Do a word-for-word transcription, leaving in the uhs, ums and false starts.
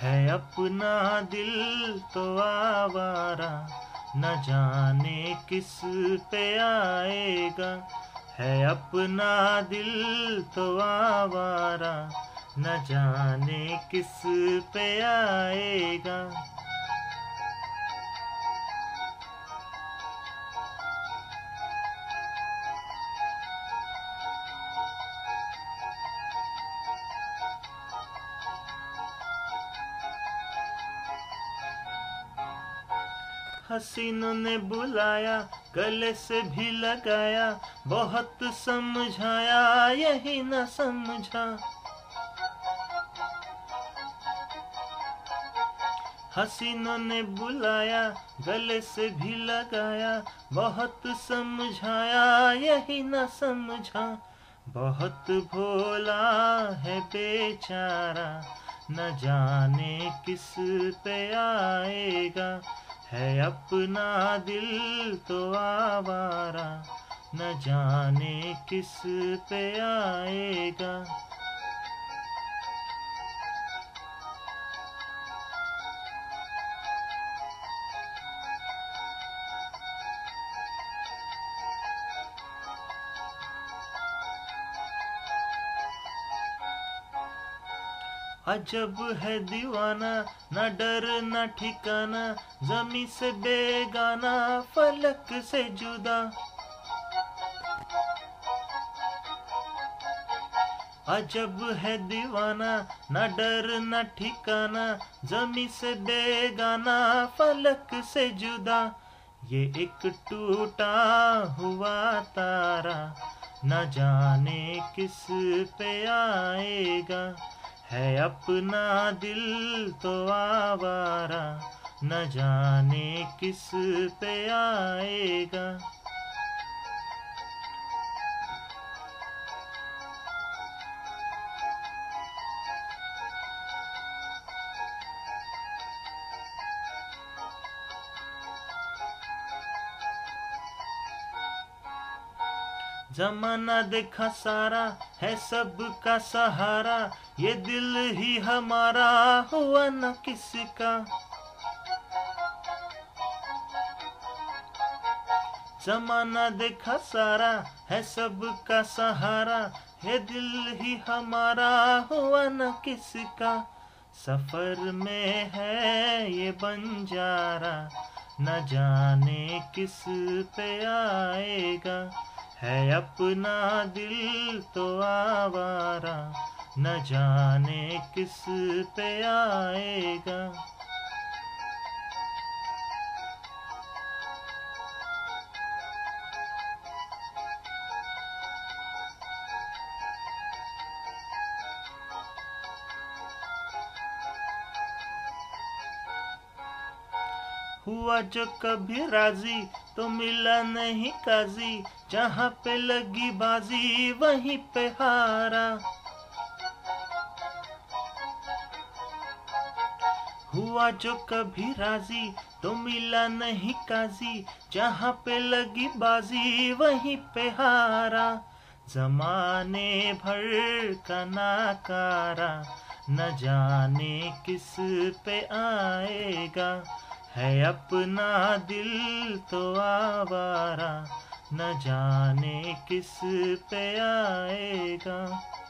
है अपना दिल तो आवारा, न जाने किस पे आएगा। है अपना दिल तो आवारा, न जाने किस पे आएगा। हसीनों ने बुलाया, गले से भी लगाया, बहुत समझाया यही न समझा। हसीनों ने बुलाया, गले से भी लगाया, बहुत समझाया यही न समझा। बहुत भोला है बेचारा, न जाने किस पे आएगा। है अपना दिल तो आवारा, न जाने किस पे आएगा। अजब है दीवाना, न डर न ठिकाना, ज़मीं से बेगाना, फलक से जुदा। अजब है दीवाना, न डर न ठिकाना, ज़मीं से बेगाना, फलक से जुदा। ये एक टूटा हुआ तारा, न जाने किस पे आएगा। है अपना दिल तो आवारा, न जाने किस पे आएगा। जमाना देखा सारा, है सबका सहारा, ये दिल ही हमारा हुआ न किसका। जमाना देखा सारा, है सबका सहारा, ये दिल ही हमारा हुआ न किसका। सफर में है ये बंजारा, न जाने किस पे आएगा। है अपना दिल तो आवारा, न जाने किस पे आएगा। हुआ जो कभी राजी, तो मिला नहीं काजी, जहाँ पे लगी बाजी वहीं पे हारा। हुआ जो कभी राजी, तो मिला नहीं काजी, जहाँ पे लगी बाजी वहीं पे हारा। जमाने भर का नाकारा, न जाने किस पे आएगा। है अपना दिल तो आवारा, न जाने किस पे आएगा।